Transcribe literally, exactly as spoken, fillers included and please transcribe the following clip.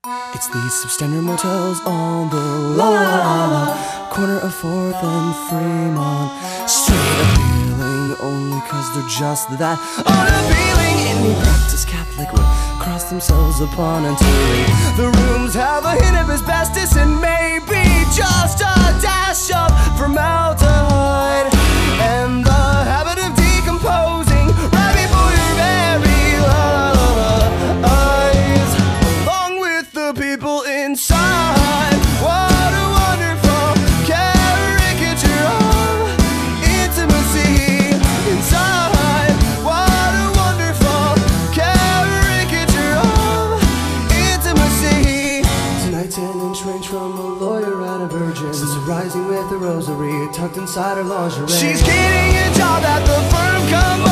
It's these substandard motels on the la la la la corner of fourth and Fremont. Straight appealing only cause they're just that unappealing. Any practice Catholic would cross themselves upon until the rooms have a hint of asbestos and maybe just a dash of formaldehyde and the habit of decomposing right before your very la la la eyes, along with the people inside. What a wonderful caricature of intimacy inside. What a wonderful caricature of intimacy. Tonight ten inch range from a lawyer and a virgin, Sister rising with a rosary tucked inside her lingerie. She's getting a job at the firm. Come on.